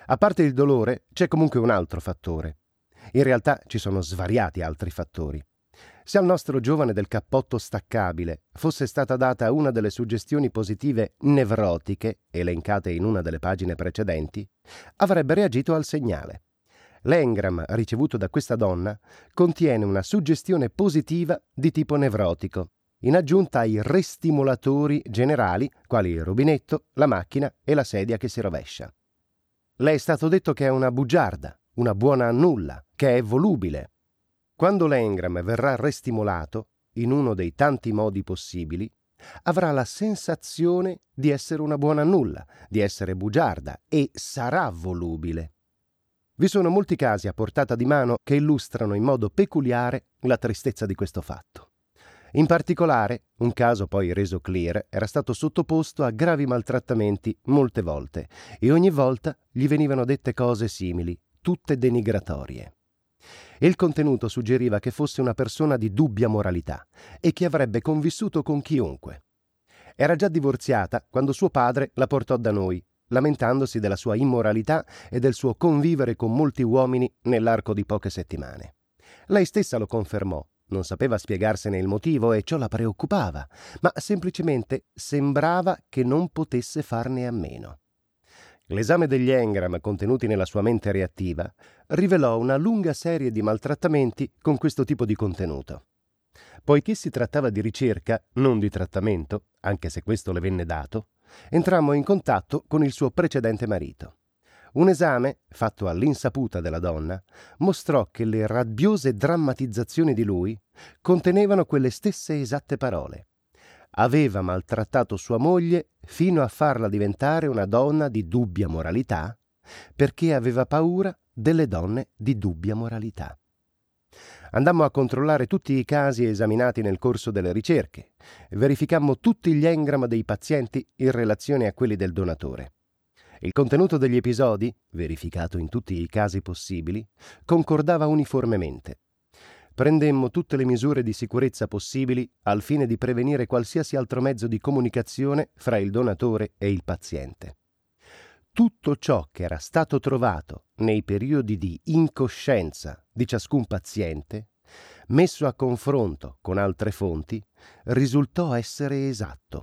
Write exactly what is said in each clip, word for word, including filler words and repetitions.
A parte il dolore, c'è comunque un altro fattore. In realtà ci sono svariati altri fattori. Se al nostro giovane del cappotto staccabile fosse stata data una delle suggestioni positive nevrotiche, elencate in una delle pagine precedenti, avrebbe reagito al segnale. L'engram ricevuto da questa donna contiene una suggestione positiva di tipo nevrotico, in aggiunta ai restimolatori generali, quali il rubinetto, la macchina e la sedia che si rovescia. Le è stato detto che è una bugiarda, una buona a nulla, che è volubile. Quando l'engram verrà restimolato, in uno dei tanti modi possibili, avrà la sensazione di essere una buona a nulla, di essere bugiarda e sarà volubile. Vi sono molti casi a portata di mano che illustrano in modo peculiare la tristezza di questo fatto. In particolare, un caso poi reso clear era stato sottoposto a gravi maltrattamenti molte volte e ogni volta gli venivano dette cose simili, tutte denigratorie. Il contenuto suggeriva che fosse una persona di dubbia moralità e che avrebbe convissuto con chiunque. Era già divorziata quando suo padre la portò da noi, lamentandosi della sua immoralità e del suo convivere con molti uomini nell'arco di poche settimane. Lei stessa lo confermò. Non sapeva spiegarsene il motivo e ciò la preoccupava, ma semplicemente sembrava che non potesse farne a meno. L'esame degli engram contenuti nella sua mente reattiva rivelò una lunga serie di maltrattamenti con questo tipo di contenuto. Poiché si trattava di ricerca, non di trattamento, anche se questo le venne dato, entrammo in contatto con il suo precedente marito. Un esame, fatto all'insaputa della donna, mostrò che le rabbiose drammatizzazioni di lui contenevano quelle stesse esatte parole. Aveva maltrattato sua moglie fino a farla diventare una donna di dubbia moralità, perché aveva paura delle donne di dubbia moralità. Andammo a controllare tutti i casi esaminati nel corso delle ricerche, verificammo tutti gli engram dei pazienti in relazione a quelli del donatore. Il contenuto degli episodi, verificato in tutti i casi possibili, concordava uniformemente. Prendemmo tutte le misure di sicurezza possibili al fine di prevenire qualsiasi altro mezzo di comunicazione fra il donatore e il paziente. Tutto ciò che era stato trovato nei periodi di incoscienza di ciascun paziente, messo a confronto con altre fonti, risultò essere esatto.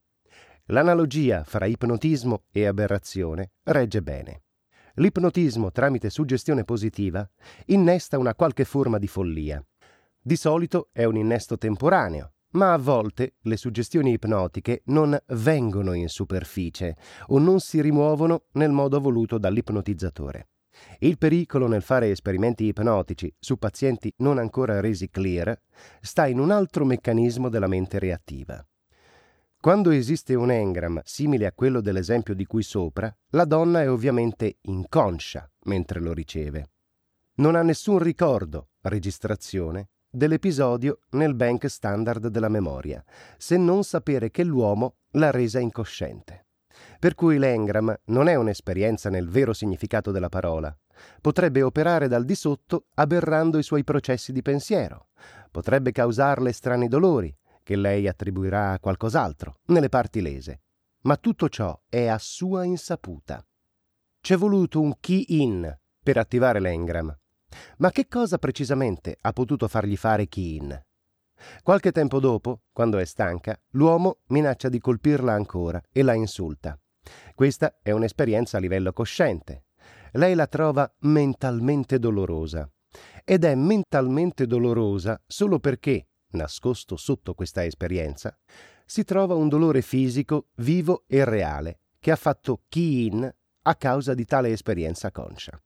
L'analogia fra ipnotismo e aberrazione regge bene. L'ipnotismo tramite suggestione positiva innesta una qualche forma di follia. Di solito è un innesto temporaneo, ma a volte le suggestioni ipnotiche non vengono in superficie o non si rimuovono nel modo voluto dall'ipnotizzatore. Il pericolo nel fare esperimenti ipnotici su pazienti non ancora resi clear sta in un altro meccanismo della mente reattiva. Quando esiste un engram simile a quello dell'esempio di cui sopra, la donna è ovviamente inconscia mentre lo riceve. Non ha nessun ricordo, registrazione, dell'episodio nel bank standard della memoria, se non sapere che l'uomo l'ha resa incosciente. Per cui l'engram non è un'esperienza nel vero significato della parola. Potrebbe operare dal di sotto aberrando i suoi processi di pensiero. Potrebbe causarle strani dolori, che lei attribuirà a qualcos'altro, nelle parti lese. Ma tutto ciò è a sua insaputa. C'è voluto un key-in per attivare l'engram. Ma che cosa precisamente ha potuto fargli fare key-in? Qualche tempo dopo, quando è stanca, l'uomo minaccia di colpirla ancora e la insulta. Questa è un'esperienza a livello cosciente. Lei la trova mentalmente dolorosa. Ed è mentalmente dolorosa solo perché, nascosto sotto questa esperienza, si trova un dolore fisico vivo e reale che ha fatto key-in a causa di tale esperienza conscia.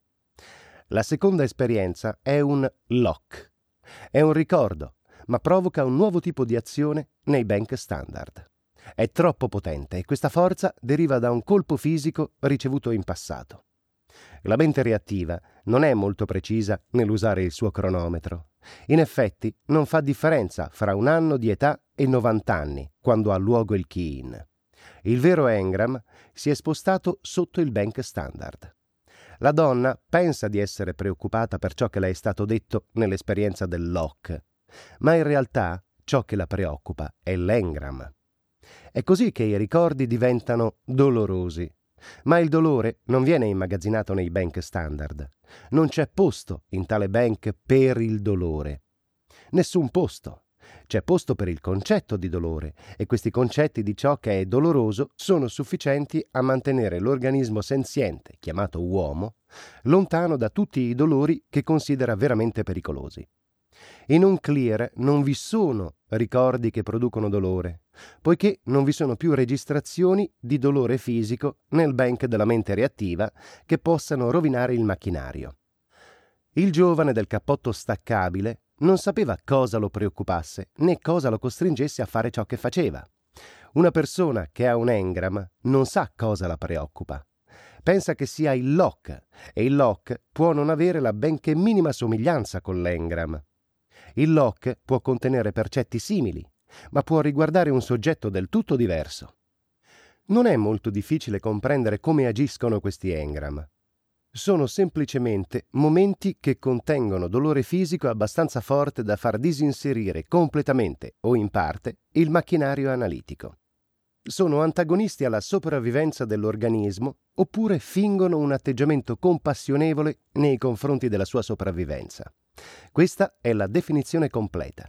La seconda esperienza è un lock. È un ricordo, ma provoca un nuovo tipo di azione nei bank standard. È troppo potente e questa forza deriva da un colpo fisico ricevuto in passato. La mente reattiva non è molto precisa nell'usare il suo cronometro. In effetti non fa differenza fra un anno di età e novanta anni quando ha luogo il key-in. Il vero engram si è spostato sotto il bank standard. La donna pensa di essere preoccupata per ciò che le è stato detto nell'esperienza del lock, ma in realtà ciò che la preoccupa è l'engram. È così che i ricordi diventano dolorosi, Ma il dolore non viene immagazzinato nei bank standard. Non c'è posto in tale bank per il dolore. Nessun posto. C'è posto per il concetto di dolore, e questi concetti di ciò che è doloroso sono sufficienti a mantenere l'organismo senziente, chiamato uomo, lontano da tutti i dolori che considera veramente pericolosi. In un clear non vi sono ricordi che producono dolore, poiché non vi sono più registrazioni di dolore fisico nel bank della mente reattiva che possano rovinare il macchinario. Il giovane del cappotto staccabile non sapeva cosa lo preoccupasse né cosa lo costringesse a fare ciò che faceva. Una persona che ha un engram non sa cosa la preoccupa. Pensa che sia il lock, e il lock può non avere la benché minima somiglianza con l'engram. Il lock può contenere percetti simili, ma può riguardare un soggetto del tutto diverso. Non è molto difficile comprendere come agiscono questi engram. Sono semplicemente momenti che contengono dolore fisico abbastanza forte da far disinserire completamente o in parte il macchinario analitico. Sono antagonisti alla sopravvivenza dell'organismo oppure fingono un atteggiamento compassionevole nei confronti della sua sopravvivenza. Questa è la definizione completa.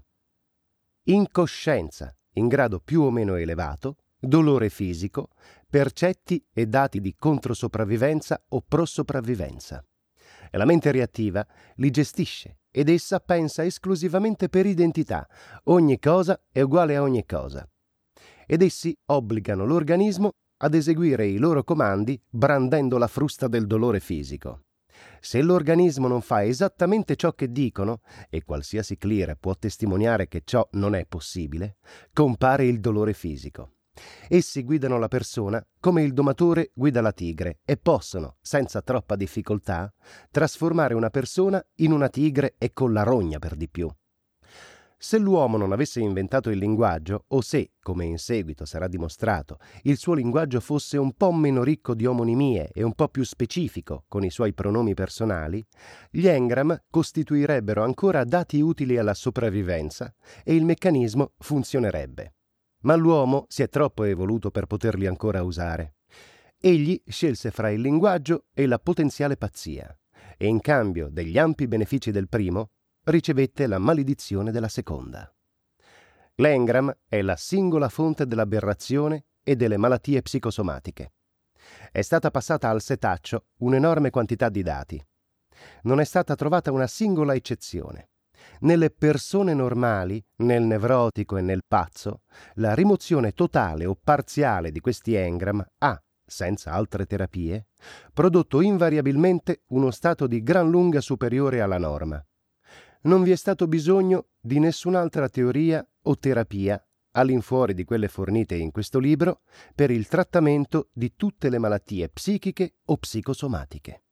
Incoscienza in grado più o meno elevato, dolore fisico, percetti e dati di controsopravvivenza o prosopravvivenza. E la mente reattiva li gestisce ed essa pensa esclusivamente per identità. Ogni cosa è uguale a ogni cosa. Ed essi obbligano l'organismo ad eseguire i loro comandi brandendo la frusta del dolore fisico. Se l'organismo non fa esattamente ciò che dicono, e qualsiasi clear può testimoniare che ciò non è possibile, compare il dolore fisico. Essi guidano la persona come il domatore guida la tigre e possono, senza troppa difficoltà, trasformare una persona in una tigre e con la rogna per di più. Se l'uomo non avesse inventato il linguaggio, o se, come in seguito sarà dimostrato, il suo linguaggio fosse un po' meno ricco di omonimie e un po' più specifico con i suoi pronomi personali, gli engram costituirebbero ancora dati utili alla sopravvivenza e il meccanismo funzionerebbe. Ma l'uomo si è troppo evoluto per poterli ancora usare. Egli scelse fra il linguaggio e la potenziale pazzia, e in cambio degli ampi benefici del primo, ricevette la maledizione della seconda. L'engram è la singola fonte dell'aberrazione e delle malattie psicosomatiche. È stata passata al setaccio un'enorme quantità di dati. Non è stata trovata una singola eccezione. Nelle persone normali, nel nevrotico e nel pazzo, la rimozione totale o parziale di questi engram ha, senza altre terapie, prodotto invariabilmente uno stato di gran lunga superiore alla norma. Non vi è stato bisogno di nessun'altra teoria o terapia, all'infuori di quelle fornite in questo libro, per il trattamento di tutte le malattie psichiche o psicosomatiche.